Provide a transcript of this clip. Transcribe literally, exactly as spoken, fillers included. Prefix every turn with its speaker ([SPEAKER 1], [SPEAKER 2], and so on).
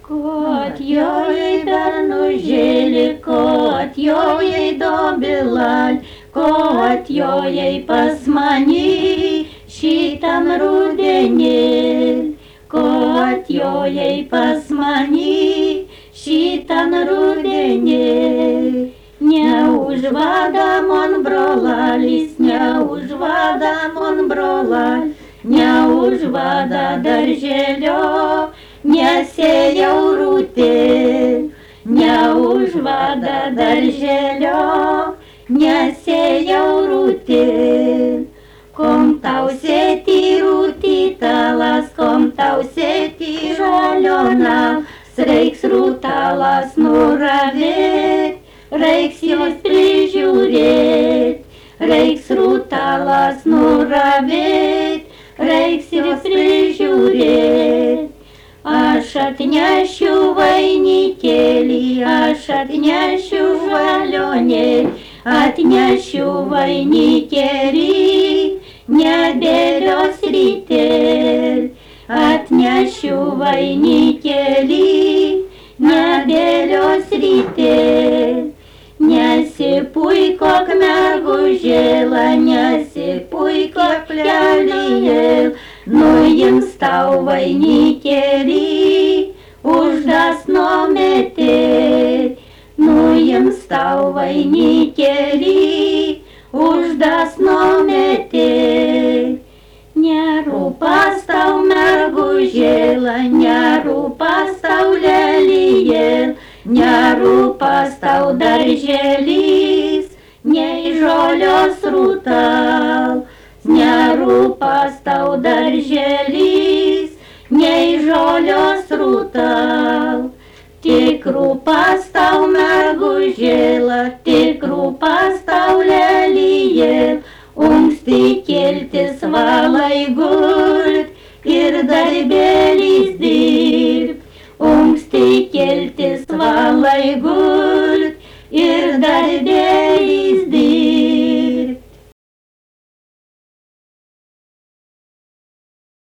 [SPEAKER 1] Kot jojai bernužėlį, kot jojai dobilal, kot jojai pas mani šitam rudenį, kot jojai pas mani šitam rudenį. Neužvada man brolalis, neužvada man brolal, neužvada darželio, nesėjau rūtį, neužvada darželio, nesėjau rūtį. Kom tau sėti rūtį talas, kom tau sėti žalionas, reiks rūtalas nuravėt, reiks jos prižiūrėt, reiks rūtalas nuravėt, reiks jos prižiūrėt. Aš atnešiu vainikėlį, aš atnešiu žalionėlį, atnešiu vainikėlį, nebelios rytėlį, atnešiu vainikėlį, nebelios rytėlį. Nesipuikok mergužėla, nesipuikok plelijėl, nuims tau vainikėlį, uždas numetėt, nuims tau vainikėlį, uždas numetėt. Nerūpas tau mergužėla, nerūpas tau lelijėl, nerūpas tau darželis, nei žolios rūtal, nerūpas tau darželis, nei žolios rūtal. Tik rūpas tau mergužėla, tik rūpas tau lelijėl, unksti keltis valai gult ir darbėlis dirbt, unksti